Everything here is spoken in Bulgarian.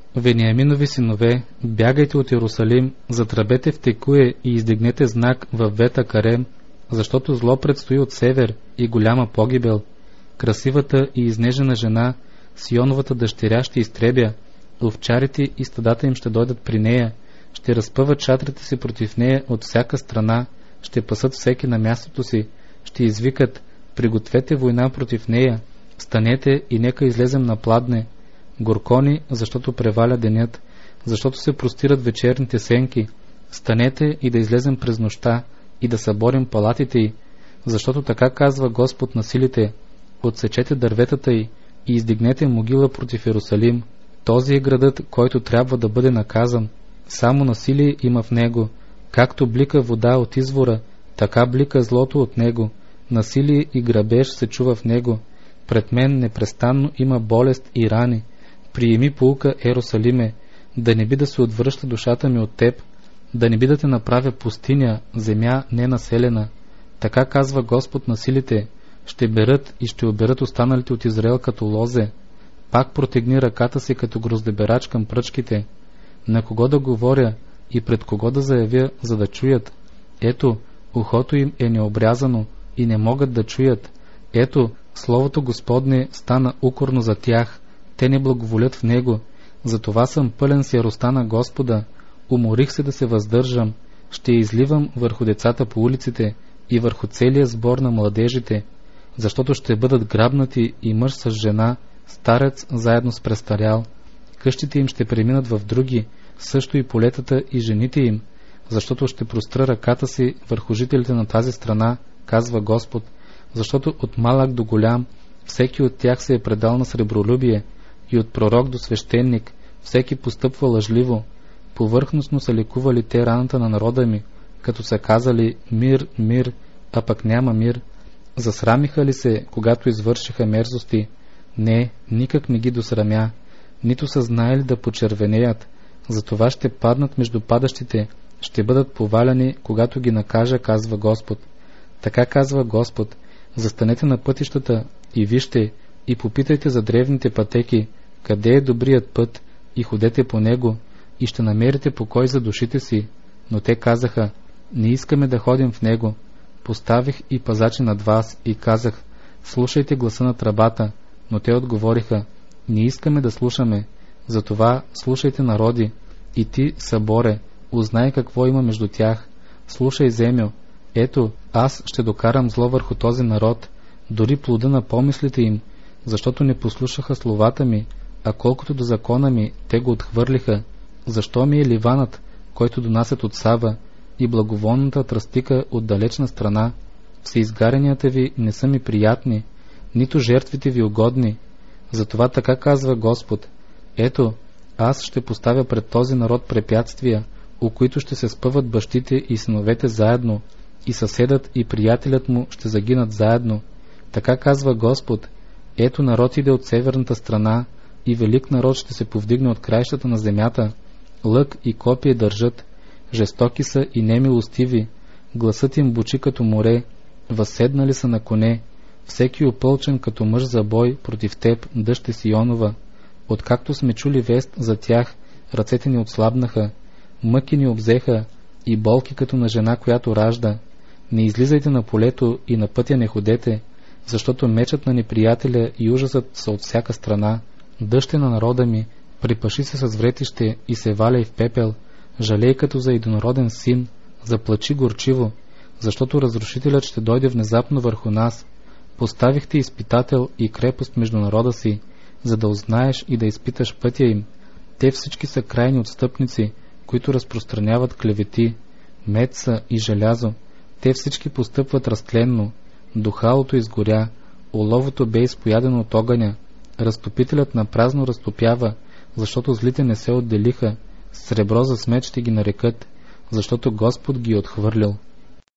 Вениаминови синове, бягайте от Иерусалим, затръбете в Текуе и издигнете знак в Вета Карем, защото зло предстои от север и голяма погибел. Красивата и изнежена жена, Сионовата дъщеря, ще изтребя, овчарите и стадата им ще дойдат при нея, ще разпъват шатрите си против нея от всяка страна, ще пасат всеки на мястото си, ще извикат: пригответе война против нея, станете и нека излезем на пладне. Горкони, защото преваля денят, защото се простират вечерните сенки, станете и да излезем през нощта и да съборим палатите й, защото така казва Господ на силите: отсечете дърветата й и издигнете могила против Иерусалим. Този е градът, който трябва да бъде наказан. Само насилие има в него. Както блика вода от извора, така блика злото от него. Насилие и грабеж се чува в него. Пред мен непрестанно има болест и рани. Приеми поука, Ерусалиме, да не би да се отвръща душата ми от теб, да не би да те направя пустиня, земя ненаселена. Така казва Господ на силите: ще берат и ще оберат останалите от Израел като лозе. Пак протегни ръката си като гроздеберач към пръчките. На кого да говоря и пред кого да заявя, за да чуят? Ето, ухото им е необрязано и не могат да чуят. Ето, Словото Господне стана укорно за тях, те не благоволят в него. Затова съм пълен с яростта на Господа, уморих се да се въздържам, ще изливам върху децата по улиците и върху целия сбор на младежите, защото ще бъдат грабнати и мъж с жена, старец заедно с престарял. Къщите им ще преминат в други, също и полетата и жените им, защото ще простра ръката си върху жителите на тази страна, казва Господ, защото от малък до голям всеки от тях се е предал на сребролюбие, и от пророк до свещеник всеки постъпва лъжливо. Повърхностно са лекували те раната на народа ми, като са казали: мир, мир, а пък няма мир. Засрамиха ли се, когато извършиха мерзости? Не, никак не ги досрамя, нито са знаели да почервенеят. Затова ще паднат между падащите, ще бъдат поваляни, когато ги накажа, казва Господ. Така казва Господ: застанете на пътищата и вижте, и попитайте за древните пътеки, къде е добрият път, и ходете по него, и ще намерите покой за душите си. Но те казаха: не искаме да ходим в него. Поставих и пазачи над вас и казах: слушайте гласа на тръбата. Но те отговориха: не искаме да слушаме. Затова слушайте, народи, и ти, съборе, узнай какво има между тях. Слушай, земю, ето, аз ще докарам зло върху този народ, дори плода на помислите им, защото не послушаха словата ми, а колкото до закона ми, те го отхвърлиха. Защо ми е ливанът, който донасят от Саба, и благовонната тръстика от далечна страна? Всеизгаренията ви не са ми приятни, нито жертвите ви угодни. Затова така казва Господ: ето, аз ще поставя пред този народ препятствия, у които ще се спъват бащите и синовете заедно, и съседът и приятелят му ще загинат заедно. Така казва Господ: ето, народ иде от северната страна, и велик народ ще се повдигне от краищата на земята. Лък и копие държат, жестоки са и немилостиви, гласът им бучи като море, възседнали са на коне, всеки опълчен като мъж за бой против теб, дъще Сионова. Откакто сме чули вест за тях, ръцете ни отслабнаха, мъки ни обзеха и болки като на жена, която ражда. Не излизайте на полето и на пътя не ходете, защото мечът на неприятеля и ужасът са от всяка страна. Дъще на народа ми, припаши се с вретище и се валяй в пепел, жалей като за единороден син, заплачи горчиво, защото разрушителят ще дойде внезапно върху нас. Поставихте изпитател и крепост между народа си, за да узнаеш и да изпиташ пътя им. Те всички са крайни отстъпници, които разпространяват клевети, мед са и желязо. Те всички постъпват разтленно. Духалото изгоря, оловото бе изпоядено от огъня. Разтопителят на празно разтопява, защото злите не се отделиха. Сребро за смет ще ги нарекат, защото Господ ги е отхвърлил.